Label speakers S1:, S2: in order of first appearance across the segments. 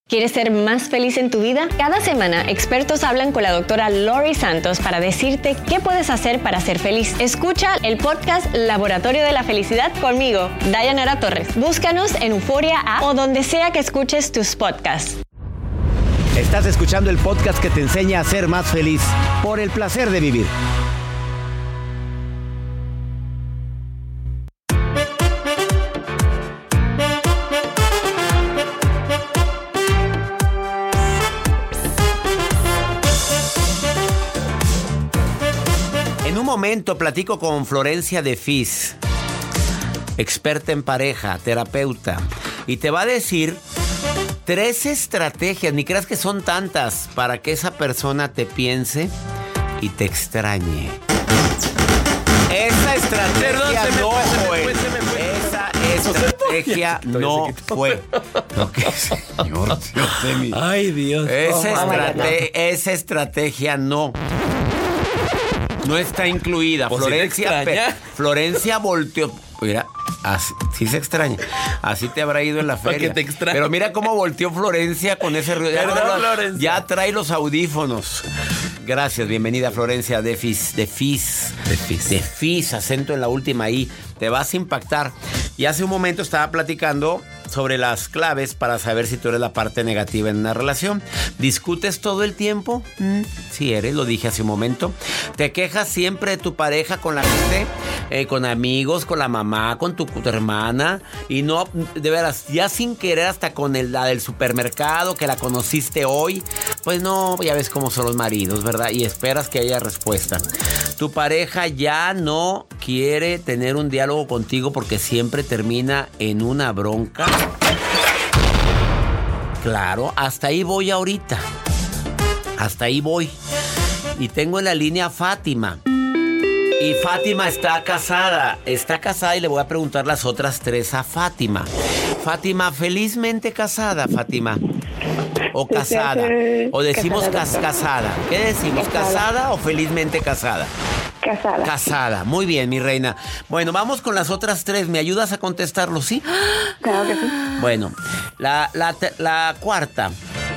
S1: ¿Quieres ser más feliz en tu vida? Cada semana, expertos hablan con la doctora Lori Santos para decirte qué puedes hacer para ser feliz. Escucha el podcast Laboratorio de la Felicidad conmigo, Dayanara Torres. Búscanos en Euforia App o donde sea que escuches tus podcasts.
S2: Estás escuchando el podcast que te enseña a ser más feliz por el placer de vivir. En un momento platico con Florencia de Fis, experta en pareja, terapeuta, y te va a decir 3 estrategias, ni creas que son tantas, para que esa persona te piense y te extrañe. Esa estrategia no fue. Esa estrategia no fue. Señor, Dios de mí.
S3: Ay, Dios.
S2: Esa estrategia no está incluida.
S3: Pues
S2: Florencia volteó. Mira, así, sí se extraña. Así te habrá ido en la feria.
S3: Que te extrañe.
S2: Pero mira cómo volteó Florencia con ese ruido.
S3: Florencia.
S2: Ya trae los audífonos. Gracias, bienvenida Florencia de Fis, acento en la última I. Te vas a impactar. Y hace un momento estaba platicando sobre las claves para saber si tú eres la parte negativa en una relación. ¿Discutes todo el tiempo? Sí eres, lo dije hace un momento. ¿Te quejas siempre de tu pareja con la gente? Con amigos, con la mamá, con tu hermana. Y no, de veras, ya sin querer hasta con la del supermercado que la conociste hoy. Pues no, ya ves cómo son los maridos, ¿verdad? Y esperas que haya respuesta. Tu pareja ya no quiere tener un diálogo contigo porque siempre termina en una bronca. Claro, hasta ahí voy ahorita. Hasta ahí voy. Y tengo en la línea a Fátima. Y Fátima está casada. Está casada y le voy a preguntar las otras 3 a Fátima. Fátima, felizmente casada, Fátima. O casada. O decimos casada. ¿Qué decimos? ¿Casada o felizmente casada?
S4: Casada.
S2: Casada. Muy bien, mi reina. Bueno, vamos con las otras 3. ¿Me ayudas a contestarlo, sí?
S4: Claro que sí.
S2: Bueno, la cuarta.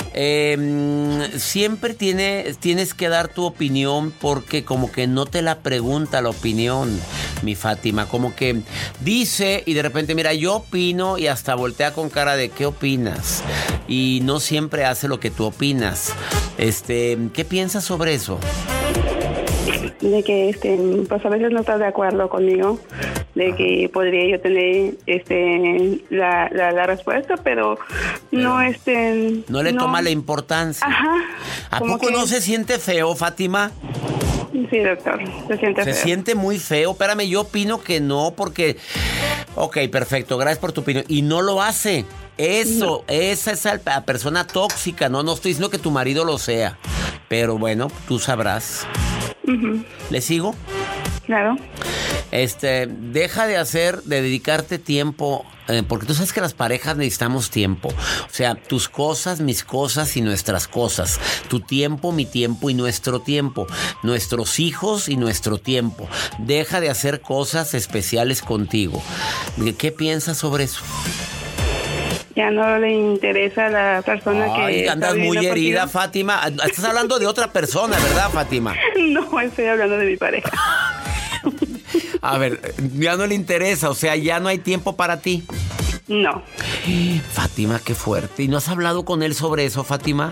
S2: Siempre tienes que dar tu opinión porque como que no te la pregunta la opinión, mi Fátima. Como que dice y de repente, mira, yo opino y hasta voltea con cara de ¿qué opinas? Y no siempre hace lo que tú opinas. ¿Qué piensas sobre eso?
S4: De que pues a veces no estás de acuerdo conmigo, de que podría yo tener la respuesta, pero no
S2: no le toma la importancia.
S4: Ajá.
S2: ¿A poco no se siente feo, Fátima?
S4: Sí, doctor, se siente feo.
S2: Se siente muy feo. Espérame, yo opino que no, porque ok, perfecto, gracias por tu opinión. Y no lo hace. Eso, no. Esa es la persona tóxica. No estoy diciendo que tu marido lo sea, pero bueno, tú sabrás. Uh-huh. ¿Le sigo?
S4: Claro.
S2: Deja de dedicarte tiempo, porque tú sabes que las parejas necesitamos tiempo. O sea, tus cosas, mis cosas y nuestras cosas. Tu tiempo, mi tiempo y nuestro tiempo. Nuestros hijos y nuestro tiempo. Deja de hacer cosas especiales contigo. ¿Qué piensas sobre eso?
S4: Ya no le interesa a la persona que
S2: andas muy herida, contigo. Fátima. Estás hablando de otra persona, ¿verdad, Fátima?
S4: No, estoy hablando de mi pareja.
S2: A ver, ya no le interesa, o sea, ya no hay tiempo para ti.
S4: No.
S2: Fátima, qué fuerte. ¿Y no has hablado con él sobre eso, Fátima?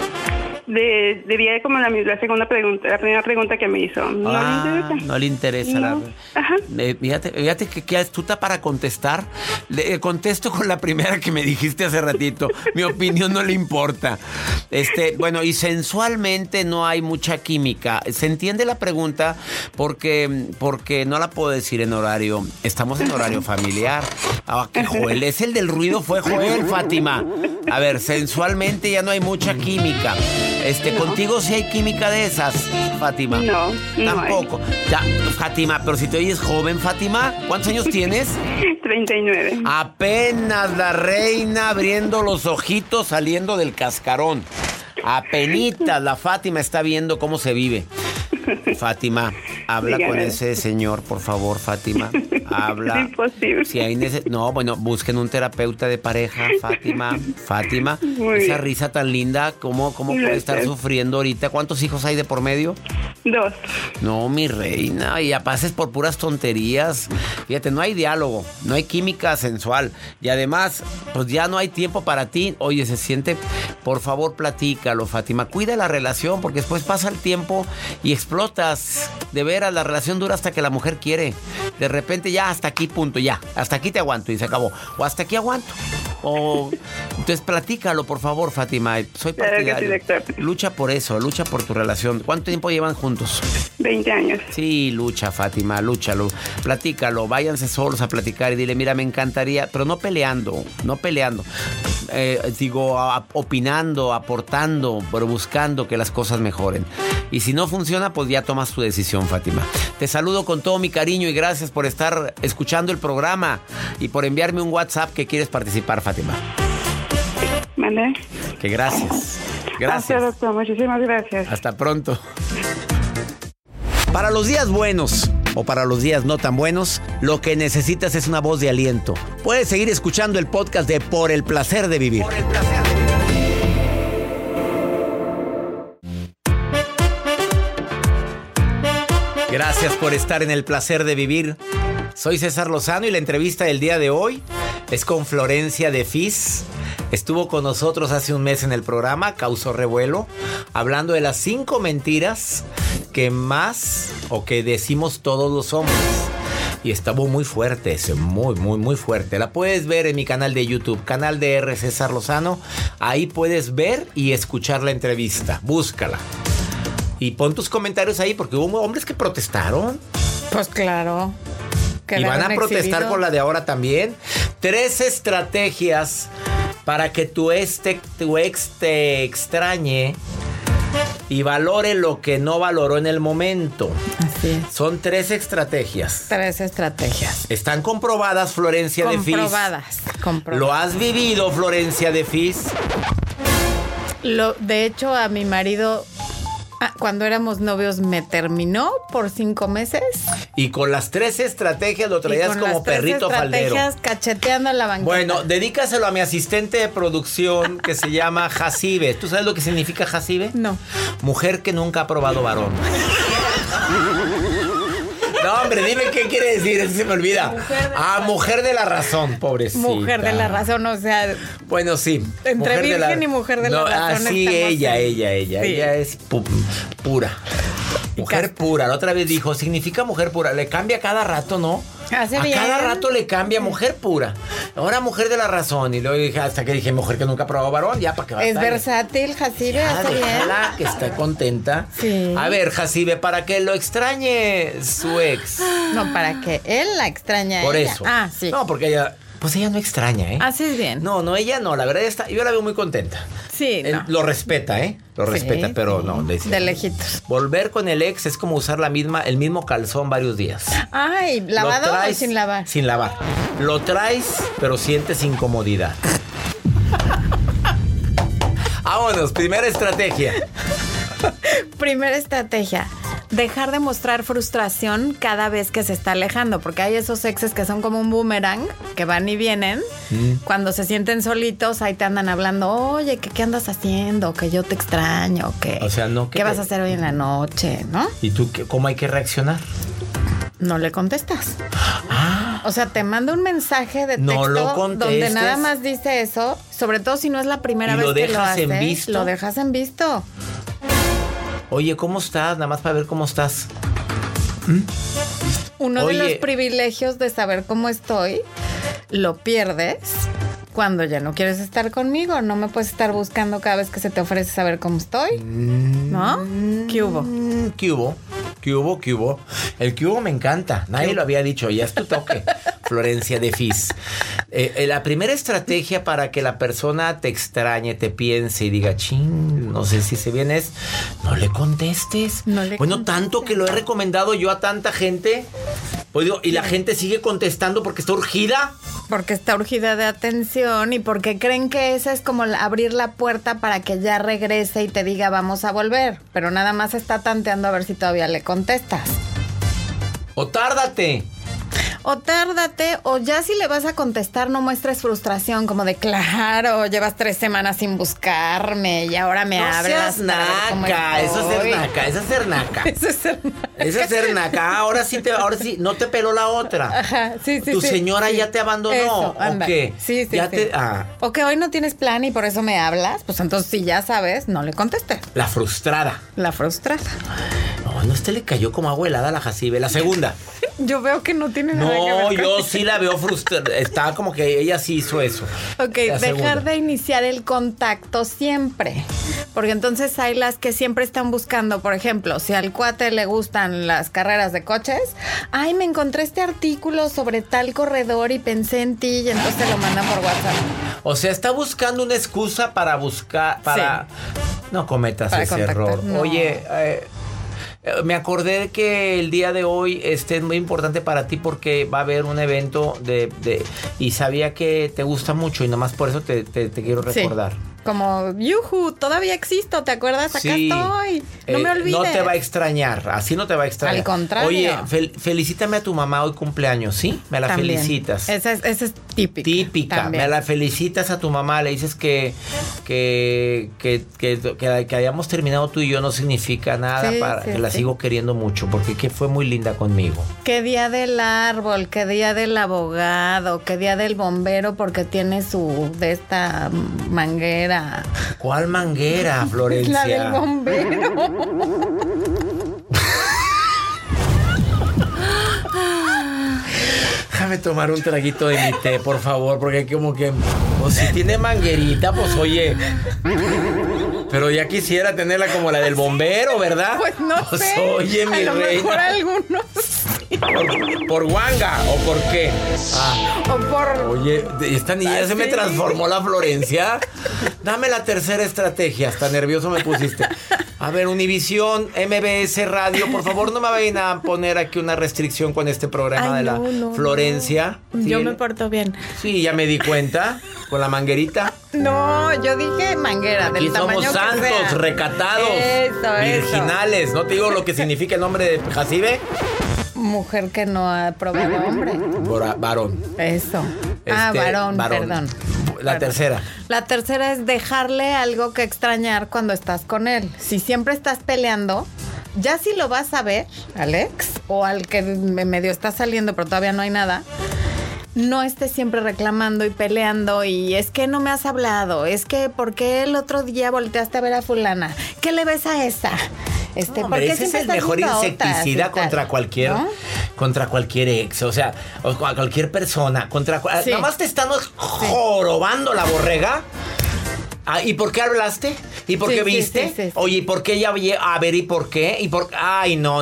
S4: Diría como la segunda pregunta, la primera pregunta que me hizo. No le interesa.
S2: No le interesa.
S4: No. Ajá.
S2: Fíjate que astuta para contestar. Contesto con la primera que me dijiste hace ratito. Mi opinión no le importa. Bueno, y sensualmente no hay mucha química. ¿Se entiende la pregunta? Porque no la puedo decir en horario. Estamos en horario familiar. Que Joel, es el del ruido, fue Joel, Fátima. A ver, sensualmente ya no hay mucha química. No. ¿Contigo sí hay química de esas, Fátima?
S4: No,
S2: tampoco. Ya, Fátima, pero si te oyes joven, Fátima, ¿cuántos años tienes?
S4: 39.
S2: Apenas la reina abriendo los ojitos, saliendo del cascarón. Apenitas la Fátima está viendo cómo se vive. Fátima, Habla
S4: Dígame.
S2: con ese señor, por favor, Fátima. Habla.
S4: Es imposible.
S2: Si hay no, bueno, busquen un terapeuta de pareja, Fátima. Fátima,
S4: Muy
S2: esa
S4: bien.
S2: risa tan linda, ¿cómo puede estar
S4: Gracias.
S2: sufriendo ahorita? ¿Cuántos hijos hay de por medio?
S4: 2.
S2: No, mi reina, y pases por puras tonterías. Fíjate, no hay diálogo, no hay química sensual. Y además, pues ya no hay tiempo para ti. Oye, se siente, por favor, platícalo, Fátima. Cuida la relación, porque después pasa el tiempo y explotas. De veras, la relación dura hasta que la mujer quiere. De repente ya hasta aquí, punto, ya. Hasta aquí te aguanto y se acabó. O hasta aquí aguanto. Entonces platícalo, por favor, Fátima. Soy
S4: Claro que sí,
S2: partidario.
S4: doctor.
S2: Lucha por eso, lucha por tu relación. ¿Cuánto tiempo llevan juntos?
S4: 20 años.
S2: Sí, lucha, Fátima, lúchalo. Platícalo, váyanse solos a platicar y dile, mira, me encantaría, pero no peleando. Opinando, aportando, pero buscando que las cosas mejoren. Y si no funciona, pues ya tomas tu decisión, Fátima. Te saludo con todo mi cariño y gracias por estar escuchando el programa y por enviarme un WhatsApp que quieres participar, Fátima.
S4: ¿Mande?
S2: Que gracias.
S4: Gracias, doctor. Muchísimas gracias.
S2: Hasta pronto. Para los días buenos o para los días no tan buenos, lo que necesitas es una voz de aliento. Puedes seguir escuchando el podcast de Por el Placer de Vivir. Gracias por estar en El Placer de Vivir. Soy César Lozano y la entrevista del día de hoy es con Florencia de Fis. Estuvo con nosotros hace un mes en el programa, causó revuelo, hablando de las 5 mentiras que más o que decimos todos los hombres. Y estuvo muy fuerte ese, muy fuerte. La puedes ver en mi canal de YouTube, canal de R. César Lozano. Ahí puedes ver y escuchar la entrevista. Búscala. Y pon tus comentarios ahí porque hubo hombres que protestaron.
S3: Pues claro.
S2: Y van a protestar con la de ahora también. 3 estrategias para que tu ex te extrañe y valore lo que no valoró en el momento.
S3: Así es.
S2: Son 3 estrategias.
S3: 3 estrategias.
S2: Están comprobadas, Florencia de Fis.
S3: Comprobadas.
S2: ¿Lo has vivido, Florencia de Fis?
S3: De hecho, a mi marido, cuando éramos novios, me terminó por 5 meses.
S2: Y con las 3 estrategias lo traías como perrito faldero.
S3: Cacheteando la banqueta.
S2: Bueno, dedícaselo a mi asistente de producción que se llama Jacibe. ¿Tú sabes lo que significa Jacibe?
S3: No.
S2: Mujer que nunca ha probado varón. No, hombre, dime qué quiere decir, eso se me olvida. Mujer de la razón, pobrecita.
S3: Mujer de la razón, o sea.
S2: Bueno, sí.
S3: Entre virgen y mujer de la razón.
S2: Sí, ella.
S3: Sí.
S2: Ella es pura. Mujer pura. La otra vez dijo, significa mujer pura. Le cambia cada rato, ¿no?
S3: Hace
S2: a
S3: bien.
S2: cada rato le cambia mujer pura. Ahora mujer de la razón. Y luego dije, hasta que dije, mujer que nunca ha probado varón, ya para que va a
S3: Es
S2: estar.
S3: versátil, Jacibe, hace bien.
S2: Déjala que está contenta.
S3: Sí.
S2: A ver, Jacibe, para que lo extrañe su ex.
S3: No, para que él la extraña a
S2: Por
S3: ella.
S2: eso.
S3: Sí.
S2: No, porque ella, pues ella no extraña, ¿eh?
S3: Haces bien.
S2: No, ella no. La verdad yo la veo muy contenta.
S3: Sí,
S2: Él
S3: no.
S2: lo respeta, ¿eh? Lo
S3: Sí,
S2: respeta, pero
S3: sí.
S2: no. Dice,
S3: De lejitos.
S2: volver con el ex es como usar el mismo calzón varios días.
S3: Ay, ¿lavado
S2: Lo
S3: o
S2: traes
S3: sin lavar?
S2: Sin lavar. Lo traes, pero sientes incomodidad. Vámonos, primera estrategia.
S3: Primera estrategia. Dejar de mostrar frustración cada vez que se está alejando, porque hay esos exes que son como un boomerang, que van y vienen. Cuando se sienten solitos, ahí te andan hablando, oye, ¿qué andas haciendo? Que yo te extraño, que
S2: O sea, no,
S3: ¿qué vas a hacer hoy en la noche? ¿No?
S2: ¿Y tú cómo hay que reaccionar?
S3: No le contestas. O sea, te manda un mensaje de texto
S2: No lo contestes.
S3: donde nada más dice eso, sobre todo si no es la primera
S2: ¿Y
S3: vez
S2: lo
S3: que lo
S2: dejas
S3: hace.
S2: en visto?
S3: Lo dejas en visto.
S2: Oye, ¿cómo estás? Nada más para ver cómo estás.
S3: Uno
S2: Oye.
S3: de los privilegios de saber cómo estoy, lo pierdes cuando ya no quieres estar conmigo. No me puedes estar buscando cada vez que se te ofrece saber cómo estoy. ¿No? ¿Qué hubo?
S2: ¿Qué hubo? El que hubo me encanta. Nadie lo había dicho. Ya es tu toque, Florencia de Fis. La primera estrategia para que la persona te extrañe, te piense y diga, ching, no sé si se viene es, no le contestes. Bueno, tanto que lo he recomendado yo a tanta gente. Pues digo, y la gente sigue contestando porque está urgida.
S3: Porque está urgida de atención y porque creen que esa es como abrir la puerta para que ya regrese y te diga vamos a volver. Pero nada más está tanteando a ver si todavía le contestas.
S2: O tárdate.
S3: O ya si le vas a contestar, no muestres frustración, como de, claro, llevas 3 semanas sin buscarme y ahora me hablas.
S2: Seas naca, eso es ser naca. Eso es ser naca. Ahora sí, no te peló la otra.
S3: Ajá, sí.
S2: Tu señora ya te abandonó.
S3: Eso,
S2: ¿O qué?
S3: Sí. O que hoy no tienes plan y por eso me hablas, pues entonces si ya sabes, no le contestes.
S2: La frustrada.
S3: No,
S2: este le cayó como agua helada a la Jacibe. La segunda.
S3: Yo veo que no tiene nada que ver
S2: No,
S3: con
S2: yo sí la veo frustrada. Está como que ella sí hizo eso.
S3: Ok, dejar de iniciar el contacto siempre. Porque entonces hay las que siempre están buscando, por ejemplo, si al cuate le gustan las carreras de coches, ay, me encontré este artículo sobre tal corredor y pensé en ti y entonces te lo mandan por WhatsApp.
S2: O sea, está buscando una excusa para buscar, para... Sí. No cometas ese error. No. Oye, me acordé que el día de hoy es muy importante para ti porque va a haber un evento y sabía que te gusta mucho y nomás por eso te quiero recordar. Sí.
S3: Como, yuju, todavía existo, ¿te acuerdas? Acá estoy. No me olvides.
S2: No te va a extrañar, así no te va a extrañar.
S3: Al contrario.
S2: Oye, felicítame a tu mamá hoy cumpleaños, ¿sí? Me la
S3: también
S2: felicitas.
S3: Esa es típica.
S2: Típica. También. Me la felicitas a tu mamá, le dices que hayamos terminado tú y yo no significa nada, que la sigo queriendo mucho, porque que fue muy linda conmigo.
S3: Qué día del árbol, qué día del abogado, qué día del bombero, porque tiene de esta manguera.
S2: ¿Cuál manguera, Florencia?
S3: La del bombero.
S2: Déjame tomar un traguito de mi té, por favor, porque como que, pues si tiene manguerita, pues oye, pero ya quisiera tenerla como la del bombero, ¿verdad?
S3: Pues no
S2: pues,
S3: sé.
S2: Oye, mi reina.
S3: Mejor algunos.
S2: ¿Por guanga o por qué?
S3: O por...
S2: Oye, esta niña se me transformó la Florencia. Dame la tercera estrategia. Hasta nervioso me pusiste. A ver, Univisión, MBS Radio, por favor, no me vayan a poner aquí una restricción con este programa de la Florencia.
S3: No.
S2: ¿Sí?
S3: Yo me porto bien.
S2: Sí, ya me di cuenta. Con la manguerita.
S3: No, yo dije manguera, del tamaño que sea.
S2: Somos santos, recatados, virginales. ¿No te digo lo que significa el nombre de Jacibe?
S3: Mujer que no ha probado hombre.
S2: Varón.
S3: Eso. Varón, perdón.
S2: La tercera.
S3: La tercera es dejarle algo que extrañar cuando estás con él. Si siempre estás peleando, ya si lo vas a ver, Alex, o al que medio está saliendo pero todavía no hay nada, no estés siempre reclamando y peleando y es que no me has hablado, es que ¿por qué el otro día volteaste a ver a fulana? ¿Qué le ves a esa?
S2: ¿Por qué ese es el mejor insecticida contra cualquier, ¿no? Contra cualquier ex, o sea, o cualquier persona, nada más te están jorobando la borrega. ¿Y por qué hablaste? ¿Y por qué viste? Sí. Oye, ¿y por qué ya? A ver, ¿y por qué? Ay, no.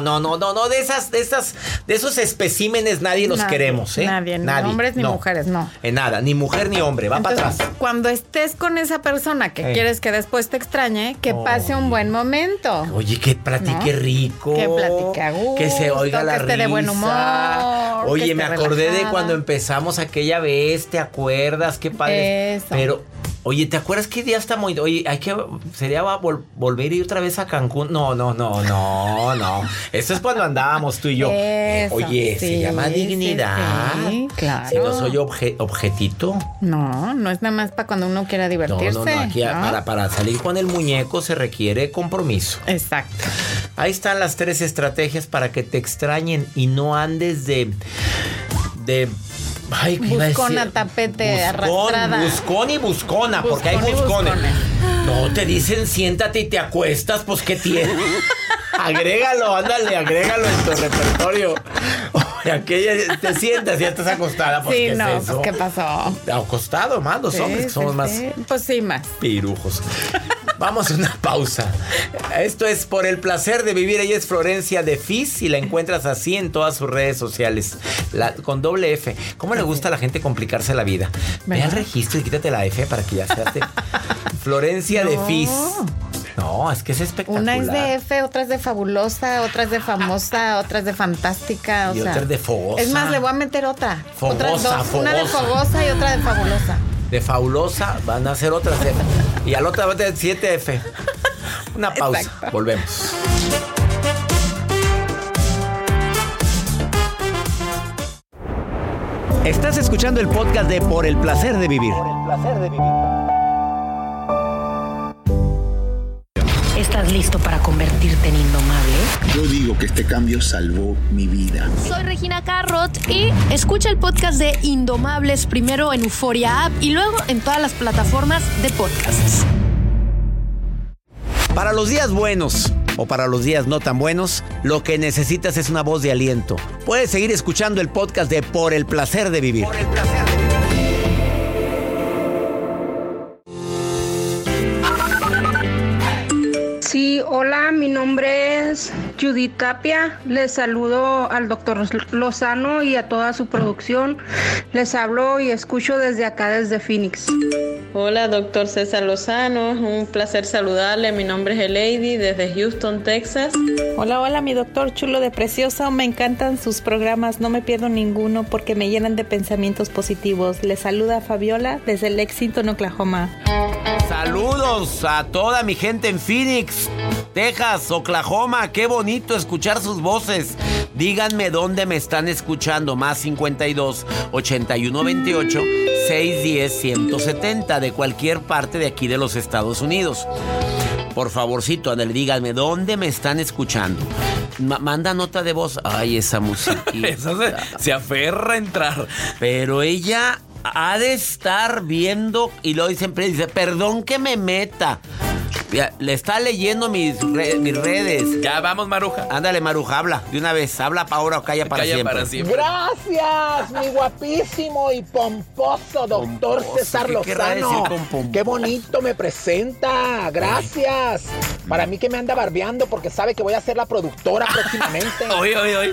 S2: De esos especímenes nadie los queremos, ¿eh?
S3: Nadie. Ni hombres ni mujeres, no.
S2: Nada, ni mujer ni hombre, va para atrás.
S3: Cuando estés con esa persona que quieres que después te extrañe, que pase un buen momento.
S2: Oye, que platique rico.
S3: Que platique a gusto.
S2: Que se oiga la risa.
S3: Que esté de buen humor.
S2: Oye, me acordé de cuando empezamos aquella vez, ¿te acuerdas? Qué padre.
S3: Eso.
S2: Pero... Oye, ¿te acuerdas que día está muy... Oye, sería volver a ir otra vez a Cancún? No. Eso es cuando andábamos tú y yo.
S3: Eso,
S2: oye, se llama dignidad.
S3: Sí, claro.
S2: Si no soy objetito.
S3: No es nada más para cuando uno quiera divertirse.
S2: No, aquí para salir con el muñeco se requiere compromiso.
S3: Exacto.
S2: Ahí están las 3 estrategias para que te extrañen y no andes de ay, ¿qué
S3: buscona, tapete, arrastrada.
S2: Buscón y buscona, porque hay buscones. No, te dicen siéntate y te acuestas, pues ¿qué tiene? Agrégalo en tu repertorio. Oye, aquella te sientas y ya estás acostada, pues
S3: sí,
S2: ¿qué
S3: no,
S2: es eso?
S3: Pues ¿qué pasó?
S2: Acostado más, los hombres que somos más.
S3: Pues sí, más.
S2: Pirujos. Vamos a una pausa. Esto es Por el Placer de Vivir. Ella es Florencia de Fis y la encuentras así en todas sus redes sociales. Con doble F. ¿Cómo le gusta a la gente complicarse la vida? Ve al registro y quítate la F para que ya seas de Florencia de Fis. No, es que es espectacular.
S3: Una es de F, otra es de fabulosa, otra es de famosa, otra es de fantástica.
S2: Y otra es de fogosa.
S3: Es más, le voy a meter otra.
S2: Fogosa.
S3: Una de fogosa y otra de fabulosa.
S2: De fabulosa van a hacer otras F. Y al otro va a tener 7F. Una pausa. Exacto. Volvemos. Estás escuchando el podcast de Por el Placer de Vivir.
S5: ¿Estás listo para convertirte en indomable?
S6: Yo digo que este cambio salvó mi vida.
S7: Soy Regina Carrot y escucha el podcast de Indomables primero en Euforia App y luego en todas las plataformas de podcasts.
S2: Para los días buenos o para los días no tan buenos, lo que necesitas es una voz de aliento. Puedes seguir escuchando el podcast de Por el Placer de Vivir. Por el placer de vivir.
S8: Sí, hola, mi nombre es Judith Tapia. Les saludo al doctor Lozano y a toda su producción. Les hablo y escucho desde acá, desde Phoenix.
S9: Hola, doctor César Lozano. Un placer saludarle. Mi nombre es Elady, desde Houston, Texas.
S10: Hola, mi doctor chulo de precioso. Me encantan sus programas. No me pierdo ninguno porque me llenan de pensamientos positivos. Les saluda Fabiola desde Lexington, Oklahoma.
S2: Saludos a toda mi gente en Phoenix, Texas, Oklahoma. Qué bonito escuchar sus voces. Díganme dónde me están escuchando. Más 52 81 28 610 170 de cualquier parte de aquí de los Estados Unidos. Por favorcito, ándale, díganme dónde me están escuchando. Manda nota de voz. Ay, esa musiquita.
S11: Esa se aferra a entrar.
S2: Pero ella ha de estar viendo y luego siempre dice, perdón que me meta. Le está leyendo mis redes.
S11: Ya vamos, Maruja.
S2: Ándale, Maruja, habla de una vez. Habla ahora o calla para siempre.
S12: Gracias, mi guapísimo y pomposo doctor César Lozano. Qué bonito me presenta. Gracias. Para mí que me anda barbeando porque sabe que voy a ser la productora próximamente.
S11: Oye.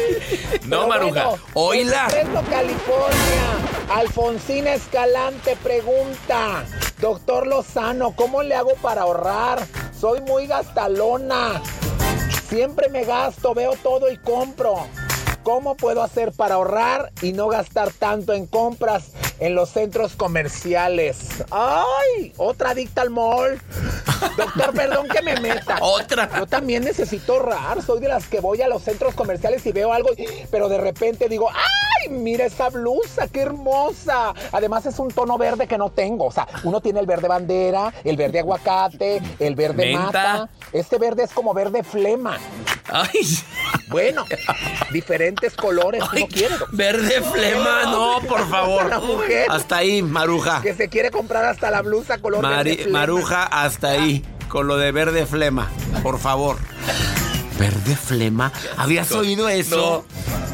S11: No, Maruja.
S12: Bueno,
S11: Oíla.
S12: En Fresno, California, Alfonsina Escalante pregunta: doctor Lozano, ¿cómo le hago para ahorrar? Soy muy gastalona. Siempre me gasto, veo todo y compro. ¿Cómo puedo hacer para ahorrar y no gastar tanto en compras en los centros comerciales? ¡Ay! Otra adicta al mall. Doctor, perdón que me meta.
S11: Otra.
S12: Yo también necesito ahorrar. Soy de las que voy a los centros comerciales y veo algo, pero de repente digo, ¡ay! Mira esa blusa, qué hermosa. Además es un tono verde que no tengo. O sea, uno tiene el verde bandera, el verde aguacate, el verde
S11: menta.
S12: mata. Este verde es como verde flema.
S11: Ay.
S12: Bueno, diferentes colores.
S2: Ay,
S12: no quiero.
S2: Verde flema, no, por favor.
S12: Una mujer
S2: hasta ahí, Maruja.
S12: que se quiere comprar hasta la blusa color verde flema.
S2: Maruja, hasta ahí, con lo de verde flema, por favor. ¿Verde flema? ¿Habías oído eso?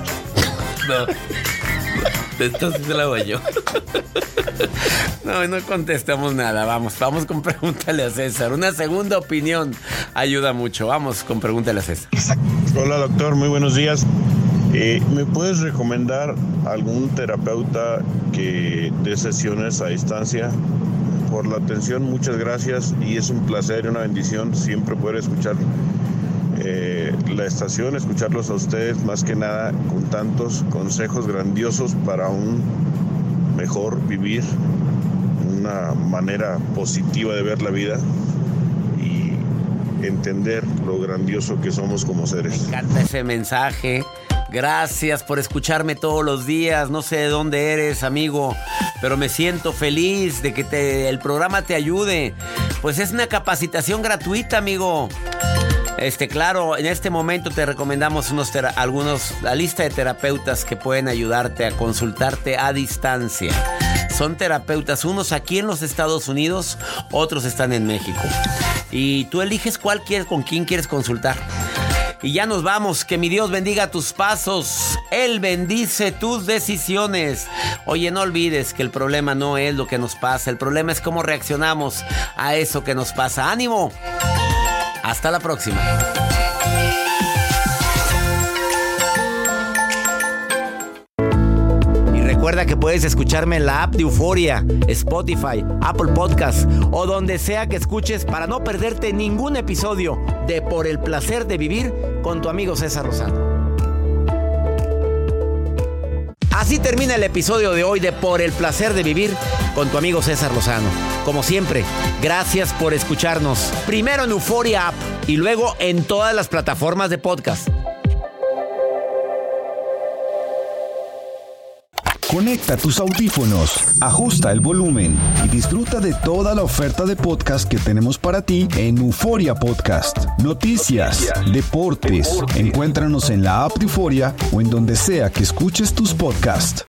S11: No. Esto sí se la hago yo.
S2: No contestamos nada. Vamos con Pregúntale a César. Una segunda opinión ayuda mucho. Vamos con Pregúntale a César.
S13: Hola, doctor, muy buenos días. ¿Me puedes recomendar algún terapeuta que dé sesiones a distancia? Por la atención, muchas gracias y es un placer y una bendición siempre poder escuchar la estación, escucharlos a ustedes, más que nada con tantos consejos grandiosos para un mejor vivir, una manera positiva de ver la vida y entender lo grandioso que somos como seres.
S2: Me encanta ese mensaje. Gracias por escucharme todos los días. No sé de dónde eres, amigo, pero me siento feliz de que el programa te ayude. Pues es una capacitación gratuita, amigo. Claro, en este momento te recomendamos la lista de terapeutas que pueden ayudarte a consultarte a distancia. Son terapeutas, unos aquí en los Estados Unidos, otros están en México. Y tú eliges con quién quieres consultar. Y ya nos vamos. Que mi Dios bendiga tus pasos. Él bendice tus decisiones. Oye, no olvides que el problema no es lo que nos pasa. El problema es cómo reaccionamos a eso que nos pasa. ¡Ánimo! Hasta la próxima. Y recuerda que puedes escucharme en la app de Euforia, Spotify, Apple Podcast o donde sea que escuches para no perderte ningún episodio de Por el Placer de Vivir con tu amigo César Lozano. Así termina el episodio de hoy de Por el Placer de Vivir con tu amigo César Lozano. Como siempre, gracias por escucharnos. Primero en Euforia App y luego en todas las plataformas de podcast.
S14: Conecta tus audífonos, ajusta el volumen y disfruta de toda la oferta de podcast que tenemos para ti en Euforia Podcast. Noticias, deportes. Encuéntranos en la app de Euforia o en donde sea que escuches tus podcasts.